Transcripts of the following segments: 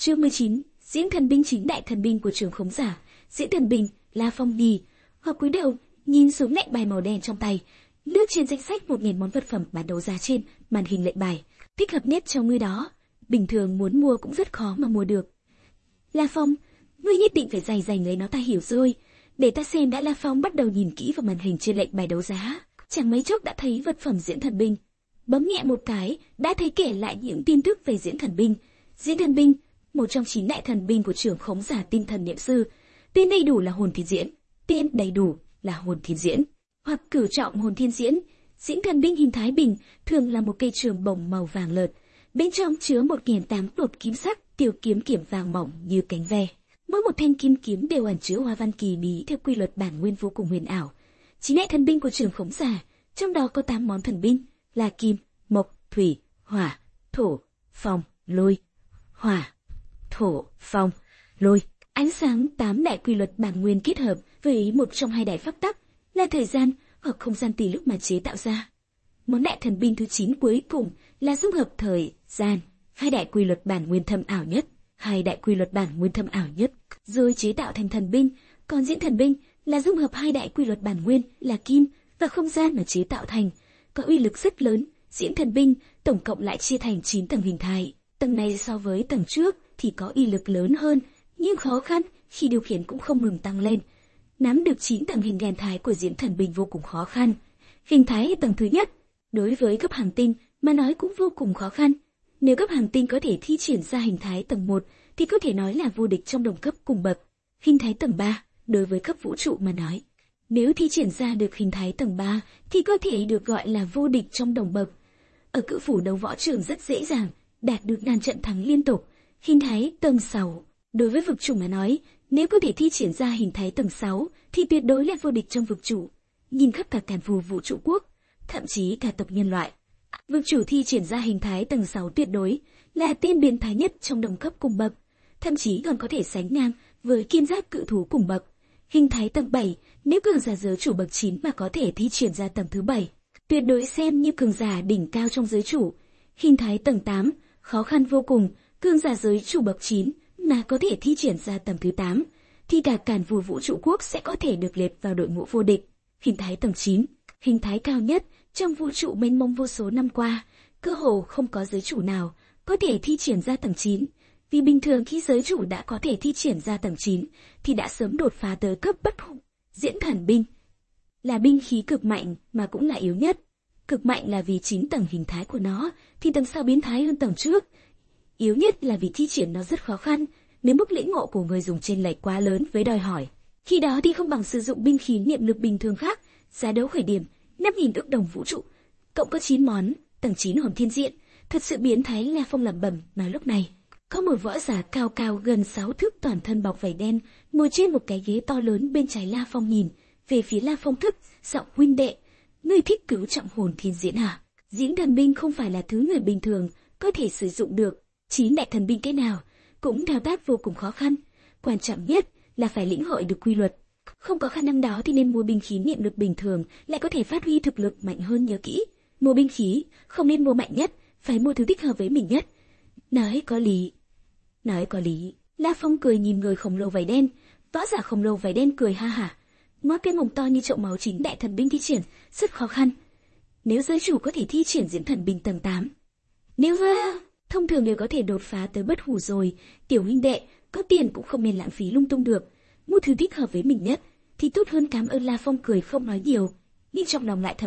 Chương 19, diễn thần binh chính đại thần binh của trường khống giả. Diễn thần binh, La Phong đi, hoặc cúi đầu, nhìn xuống lệnh bài màu đen trong tay, lướt trên danh sách 1000 món vật phẩm bán đấu giá trên màn hình lệnh bài, thích hợp nhất cho ngươi đó. Bình thường muốn mua cũng rất khó mà mua được. La Phong, ngươi nhất định phải dày dành lấy nó, ta hiểu rồi. Để ta xem đã. La Phong bắt đầu nhìn kỹ vào màn hình trên lệnh bài đấu giá, chẳng mấy chốc đã thấy vật phẩm diễn thần binh. Bấm nhẹ một cái, đã thấy kể lại những tin tức về diễn thần binh. Diễn thần binh, một trong 9 đại thần binh của trưởng khống giả tinh thần niệm sư. Tên đầy đủ là hồn thiên diễn. Tên đầy đủ là hồn thiên diễn, hoặc cửu trọng hồn thiên diễn. Diễn thần binh hình thái bình, thường là một cây trường bổng màu vàng lợt. Bên trong chứa 1008 đột kiếm sắc, tiểu kiếm kiểm vàng mỏng như cánh ve. Mỗi một thanh kim kiếm đều ẩn chứa hoa văn kỳ bí theo quy luật bản nguyên vô cùng huyền ảo. 9 đại thần binh của trưởng khống giả, trong đó có 8 món thần binh là kim, mộc, thủy, hỏa, thổ, phong, lôi. Hỏa, thổ, phong, lôi. Ánh sáng 8 đại quy luật bản nguyên kết hợp với một trong 2 đại pháp tắc là thời gian hoặc không gian tùy lúc mà chế tạo ra. Món đại thần binh thứ 9 cuối cùng là dung hợp thời gian, 2 đại quy luật bản nguyên thâm ảo nhất, 2 đại quy luật bản nguyên thâm ảo nhất, rồi chế tạo thành thần binh. Còn diễn thần binh là dung hợp 2 đại quy luật bản nguyên là kim và không gian mà chế tạo thành, có uy lực rất lớn. Diễn thần binh tổng cộng lại chia thành 9 tầng hình thái. Tầng này so với tầng trước thì có uy lực lớn hơn, nhưng khó khăn khi điều khiển cũng không ngừng tăng lên. Nắm được 9 tầng hình thái của diễn thần binh vô cùng khó khăn. Hình thái tầng thứ nhất, đối với cấp hành tinh mà nói cũng vô cùng khó khăn. Nếu cấp hành tinh có thể thi triển ra hình thái tầng 1 thì có thể nói là vô địch trong đồng cấp cùng bậc. Hình thái tầng 3, đối với cấp vũ trụ mà nói, nếu thi triển ra được hình thái tầng 3 thì có thể được gọi là vô địch trong đồng bậc. Ở cự phủ đấu võ trường rất dễ dàng đạt được ngàn trận thắng liên tục. Hình thái tầng 6, đối với vực chủ mà nói, nếu có thể thi triển ra hình thái tầng 6 thì tuyệt đối là vô địch trong vực chủ. Nhìn khắp cả càn phù vũ trụ quốc, thậm chí cả tộc nhân loại, vực chủ thi triển ra hình thái tầng 6 tuyệt đối là tên biến thái nhất trong đồng cấp cùng bậc, thậm chí còn có thể sánh ngang với kim giáp cự thú cùng bậc. Hình thái tầng 7, nếu cường giả giới chủ bậc 9 mà có thể thi triển ra tầng thứ 7, tuyệt đối xem như cường giả đỉnh cao trong giới chủ. Hình thái tầng 8, khó khăn vô cùng, cường giả giới chủ bậc 9 mà có thể thi triển ra tầng thứ 8, thì cả càn phù vũ trụ quốc sẽ có thể được liệt vào đội ngũ vô địch. Hình thái tầng 9, hình thái cao nhất trong vũ trụ mênh mông vô số năm qua, cơ hồ không có giới chủ nào có thể thi triển ra tầng 9. Vì bình thường khi giới chủ đã có thể thi triển ra tầng 9 thì đã sớm đột phá tới cấp bất hủ. Diễn thần binh là binh khí cực mạnh mà cũng là yếu nhất. Cực mạnh là vì 9 tầng hình thái của nó thì tầng sau biến thái hơn tầng trước. Yếu nhất là vì thi triển nó rất khó khăn, nếu mức lĩnh ngộ của người dùng chênh lệch quá lớn với đòi hỏi. Khi đó thì không bằng sử dụng binh khí niệm lực bình thường khác. Giá đấu khởi điểm 5.000 ức đồng vũ trụ, cộng có 9 món, tầng 9 hồn thiên diện. Thật sự biến thái. La Phong lẩm bẩm nói. Lúc này có một võ giả cao cao gần 6 thước, toàn thân bọc vải đen, ngồi trên một cái ghế to lớn bên trái La Phong, nhìn về phía La Phong thấp giọng: huynh đệ, ngươi thích cứu trọng hồn thiên diễn à? Diễn thần binh không phải là thứ người bình thường có thể sử dụng được. 9 đại thần binh cái nào cũng thao tác vô cùng khó khăn, quan trọng nhất là phải lĩnh hội được quy luật. Không có khả năng đó thì nên mua binh khí niệm lực bình thường, lại có thể phát huy thực lực mạnh hơn. Nhớ kỹ, mua binh khí không nên mua mạnh nhất, phải mua thứ thích hợp với mình nhất. Nói có lý. Nói có lý. La Phong cười nhìn người khổng lồ vải đen. Võ giả khổng lồ vải đen cười ha hả, ngoác cái mồm to như chậu máu. 9 đại thần binh thi triển rất khó khăn. Nếu giới chủ có thể thi triển diễn thần binh tầng 8, nếu thông thường đều có thể đột phá tới bất hủ rồi. Tiểu huynh đệ, có tiền cũng không nên lãng phí lung tung được, mua thứ thích hợp với mình nhất thì tốt hơn. Cảm ơn. La Phong cười không nói nhiều, nhưng trong lòng lại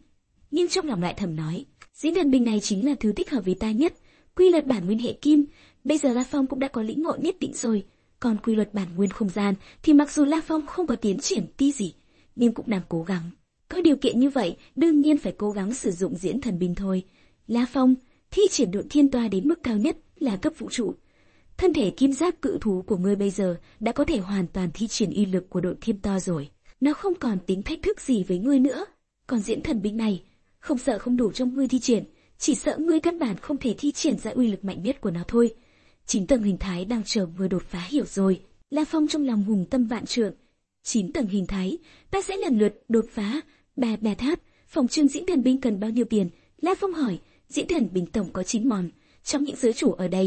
thầm nói, diễn thần binh này chính là thứ thích hợp với ta nhất. Quy luật bản nguyên hệ kim, bây giờ La Phong cũng đã có lĩnh ngộ nhất định rồi. Còn quy luật bản nguyên không gian thì mặc dù La Phong không có tiến triển tí gì, nhưng cũng đang cố gắng. Có điều kiện như vậy, đương nhiên phải cố gắng sử dụng diễn thần binh thôi. La Phong, thi triển độn thiên toa đến mức cao nhất là cấp vũ trụ. Thân thể kim giáp cự thú của ngươi bây giờ đã có thể hoàn toàn thi triển uy lực của độn thiên toa rồi. Nó không còn tính thách thức gì với ngươi nữa. Còn diễn thần binh này, không sợ không đủ trong ngươi thi triển, chỉ sợ ngươi căn bản không thể thi triển ra uy lực mạnh nhất của nó thôi. 9 tầng hình thái đang chờ ngươi đột phá, hiểu rồi. La Phong trong lòng hùng tâm vạn trượng. 9 tầng hình thái, ta sẽ lần lượt đột phá. Bà Tháp, phòng trưng diễn thần binh cần bao nhiêu tiền? La Phong hỏi. Diễn thần binh tổng có 9 món, trong những giới chủ ở đây,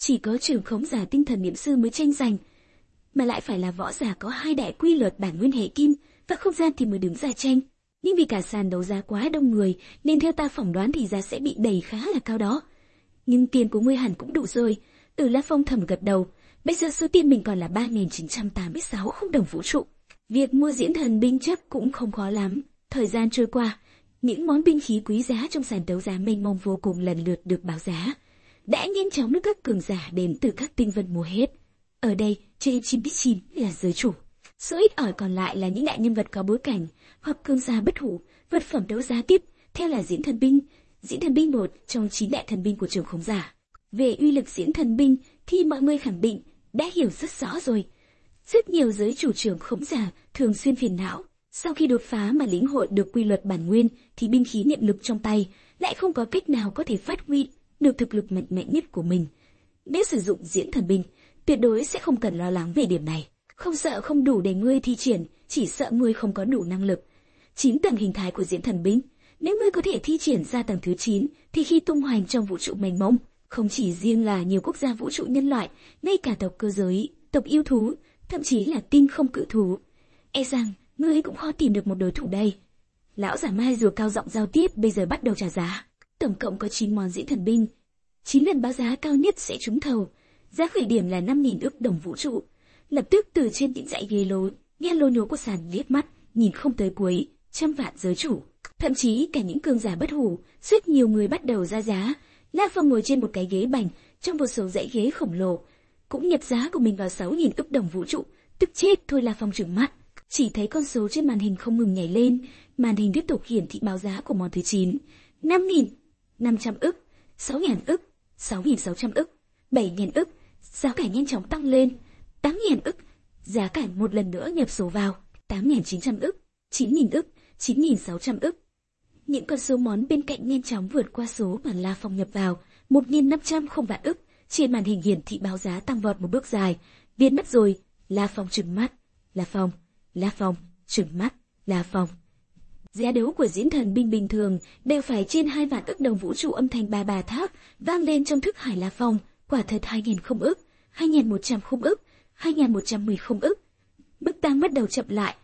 chỉ có trưởng khống giả tinh thần niệm sư mới tranh giành, mà lại phải là võ giả có 2 đại quy luật bản nguyên hệ kim và không gian thì mới đứng ra tranh. Nhưng vì cả sàn đấu giá quá đông người nên theo ta phỏng đoán thì giá sẽ bị đẩy khá là cao đó. Nhưng tiền của ngươi hẳn cũng đủ rồi. La Phong thầm gật đầu. Bây giờ số tiền mình còn là 3.986 không đồng vũ trụ. Việc mua diễn thần binh chắc cũng không khó lắm. Thời gian trôi qua, những món binh khí quý giá trong sàn đấu giá mênh mông vô cùng lần lượt được báo giá, đã nhanh chóng được các cường giả đến từ các tinh vân mua hết. Ở đây, trên chim bít chim là giới chủ. Số ít ỏi còn lại là những đại nhân vật có bối cảnh hoặc cường giả bất hủ. Vật phẩm đấu giá tiếp theo là diễn thần binh. Diễn thần binh một trong 9 đại thần binh của trường khống giả. Về uy lực diễn thần binh thì mọi người khẳng định đã hiểu rất rõ rồi. Rất nhiều giới chủ trường khống giả thường xuyên phiền não. Sau khi đột phá mà lĩnh hội được quy luật bản nguyên thì binh khí niệm lực trong tay lại không có cách nào có thể phát huy được thực lực mạnh mẽ nhất của mình. Nếu sử dụng diễn thần binh, tuyệt đối sẽ không cần lo lắng về điểm này. Không sợ không đủ để ngươi thi triển, chỉ sợ ngươi không có đủ năng lực. 9 tầng hình thái của diễn thần binh, nếu ngươi có thể thi triển ra tầng thứ 9 thì khi tung hoành trong vũ trụ mênh mông, không chỉ riêng là nhiều quốc gia vũ trụ nhân loại, ngay cả tộc cơ giới, tộc yêu thú, thậm chí là tinh không cự thú, e rằng ngươi cũng khó tìm được một đối thủ đây. Lão giả mai rùa cao giọng giao tiếp bây giờ bắt đầu trả giá. Tổng cộng có 9 món diễn thần binh, 9 lần báo giá cao nhất sẽ trúng thầu. Giá khởi điểm là 5.000 ức đồng vũ trụ. Lập tức từ trên những dãy ghế lối, nghe lô nhố của sàn liếc mắt, nhìn không tới cuối, trăm vạn giới chủ, thậm chí cả những cường giả bất hủ, rất nhiều người bắt đầu ra giá. La Phong ngồi trên một cái ghế bành trong một số dãy ghế khổng lồ, cũng nhập giá của mình vào 6.000 ức đồng vũ trụ. Tức chết thôi. La Phong trừng mắt, chỉ thấy con số trên màn hình không ngừng nhảy lên. Màn hình tiếp tục hiển thị báo giá của món thứ 9: 5.500 ức, 6.000 ức, 6.600 ức, 7.000 ức. Giá cả nhanh chóng tăng lên. 8.000 ức. Giá cả một lần nữa nhập số vào. 8.900 ức, 9.000 ức, 9.600 ức. Những con số món bên cạnh nhanh chóng vượt qua số mà La Phong nhập vào. 1.500 không vạn ức. Trên màn hình hiển thị báo giá tăng vọt một bước dài. Biến mất rồi. La Phong trừng mắt. La Phong trừng mắt. La Phong. Giá đấu của diễn thần binh bình thường đều phải trên 2 vạn ức đồng vũ trụ. Âm thanh ba bà tháp vang lên trong thức hải La Phong. Quả thật 2.000 không ức, 2.100 không ức, 2.110 không ức. Mức tăng bắt đầu chậm lại.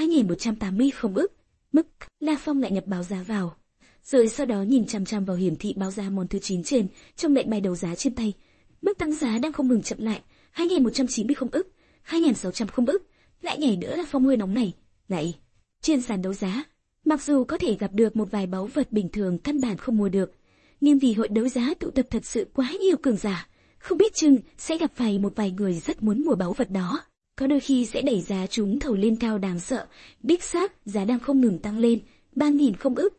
2.180 không ức. Mức La Phong lại nhập báo giá vào, rồi sau đó nhìn chằm chằm vào hiển thị báo giá món thứ 9 trên trong lệnh bài đấu giá trên tay. Mức tăng giá đang không ngừng chậm lại. 2.190 không ức, 2.600 không ức. Lại nhảy nữa. La Phong hơi nóng này. Lại trên sàn đấu giá, mặc dù có thể gặp được một vài báu vật bình thường căn bản không mua được, nhưng vì hội đấu giá tụ tập thật sự quá nhiều cường giả, không biết chừng sẽ gặp phải một vài người rất muốn mua báu vật đó. Có đôi khi sẽ đẩy giá chúng thầu lên cao đáng sợ. Đích xác, giá đang không ngừng tăng lên. 3.000 không ức,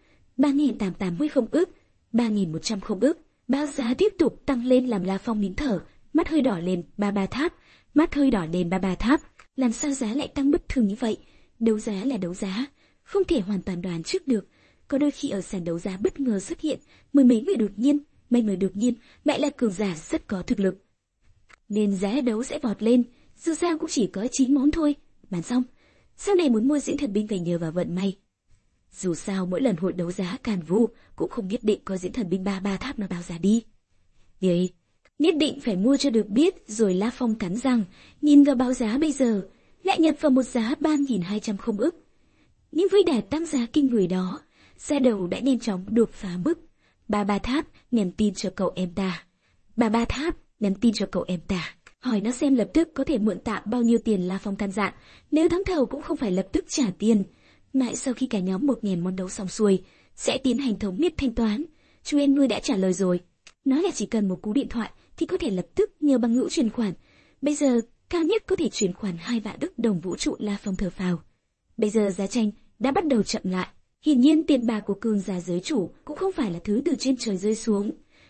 3.880 không ức, 3.100 không ức. Báo giá tiếp tục tăng lên làm La Phong nín thở, mắt hơi đỏ lên. Ba tháp, mắt hơi đỏ lên. Ba tháp. Làm sao giá lại tăng bất thường như vậy? Đấu giá là đấu giá, không thể hoàn toàn đoán trước được. Có đôi khi ở sàn đấu giá bất ngờ xuất hiện mười mấy người đột nhiên, mấy người đột nhiên lại là cường giả rất có thực lực, nên giá đấu sẽ vọt lên. Dù sao cũng chỉ có 9 món thôi. Bán xong, sau này muốn mua diễn thần binh phải nhờ vào vận may. Dù sao mỗi lần hội đấu giá Càn Vu cũng không nhất định có diễn thần binh ba tháp nó báo giá đi. Vậy nhất định phải mua cho được biết. Rồi La Phong cắn răng, nhìn vào báo giá bây giờ, lại nhập vào một giá 3.200 không ức. Nhưng với đà tăng giá kinh người đó, giá đầu đã nhanh chóng đột phá mức. Ba tháp, nhắn tin cho cậu em ta. Ba tháp, nhắn tin cho cậu em ta. Hỏi nó xem lập tức có thể mượn tạm bao nhiêu tiền. La Phong căn dặn, nếu thắng thầu cũng không phải lập tức trả tiền. Mãi sau khi cả nhóm 1.000 món đấu xong xuôi, sẽ tiến hành thống nhất thanh toán. Chú em ngươi đã trả lời rồi. Nói là chỉ cần một cú điện thoại thì có thể lập tức nhờ bằng hữu chuyển khoản. Bây giờ cao nhất có thể chuyển khoản 2 vạn ức đồng vũ trụ. La Phong thở phào. Bây giờ giá tranh đã bắt đầu chậm lại. Hiển nhiên tiền bạc của cường giả giới chủ cũng không phải là thứ từ trên trời rơi xuống.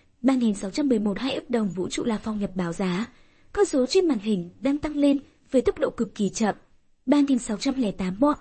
3.611 2 ức đồng vũ trụ. La Phong nhập báo giá. Con số trên màn hình đang tăng lên với tốc độ cực kỳ chậm. 3.608 bộ.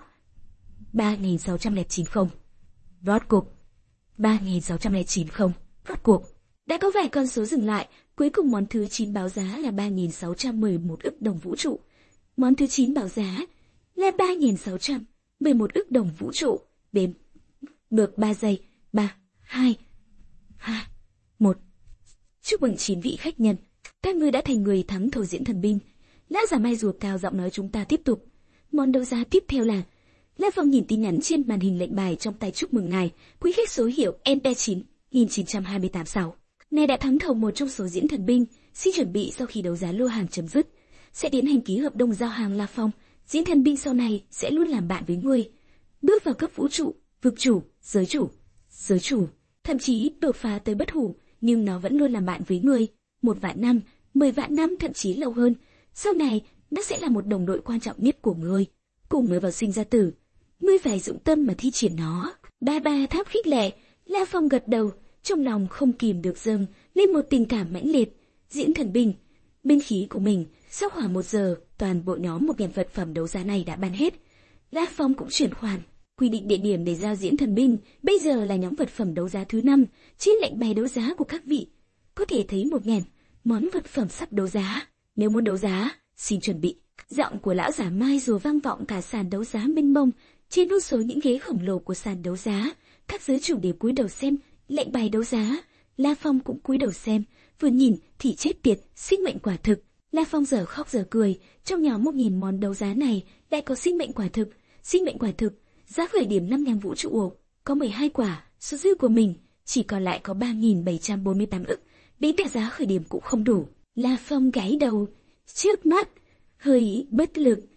3.609 không. Rốt cục. 3.609 không. Rốt cuộc. Đã có vài con số dừng lại. Cuối cùng món thứ 9 báo giá là 3.611 ức đồng vũ trụ. Món thứ 9 báo giá là 3.611 ức đồng vũ trụ. Đếm được 3 giây. 3, 2, 1. Chúc mừng 9 vị khách nhân. Các ngươi đã thành người thắng thầu diễn thần binh. Lão già mai rùa cao giọng nói chúng ta tiếp tục. Món đấu giá tiếp theo là... La Phong nhìn tin nhắn trên màn hình lệnh bài trong tay chúc mừng ngài, quý khách số hiệu MP9 99286. Ngài đã thắng thầu một trong số diễn thần binh, xin chuẩn bị sau khi đấu giá lô hàng chấm dứt, sẽ tiến hành ký hợp đồng giao hàng. La Phong, diễn thần binh sau này sẽ luôn làm bạn với ngươi. Bước vào cấp vũ trụ, vực chủ, giới chủ, thậm chí đột phá tới bất hủ, nhưng nó vẫn luôn làm bạn với ngươi. 1 vạn năm, 10 vạn năm, thậm chí lâu hơn. Sau này, nó sẽ là một đồng đội quan trọng nhất của ngươi. Cùng ngươi vào sinh ra tử, ngươi phải dụng tâm mà thi triển nó. Ba tháp khích lệ. La Phong gật đầu, trong lòng không kìm được dâng lên một tình cảm mãnh liệt. Diễn thần binh, binh khí của mình, sau khoảng 1 giờ, toàn bộ nhóm 1000 vật phẩm đấu giá này đã bán hết. La Phong cũng chuyển khoản, quy định địa điểm để giao diễn thần binh. Bây giờ là nhóm vật phẩm đấu giá thứ 5 trên lệnh bài đấu giá của các vị. Có thể thấy 1000 món vật phẩm sắp đấu giá. Nếu muốn đấu giá, xin chuẩn bị. Giọng của lão giả mai rùa vang vọng cả sàn đấu giá mênh mông. Trên vô số những ghế khổng lồ của sàn đấu giá, các giới chủ đều cúi đầu xem lệnh bài đấu giá. La Phong cũng cúi đầu xem, vừa nhìn thì chết tiệt, sinh mệnh quả thực. La Phong giờ khóc giờ cười, trong nhóm 1000 món đấu giá này lại có sinh mệnh quả thực. Sinh mệnh quả thực, giá khởi điểm 5000 vũ trụ ổ, có 12 quả, số dư của mình chỉ còn lại có 3748 ức, đến cả giá khởi điểm cũng không đủ. La Phong gãi đầu, trước mắt hơi bất lực.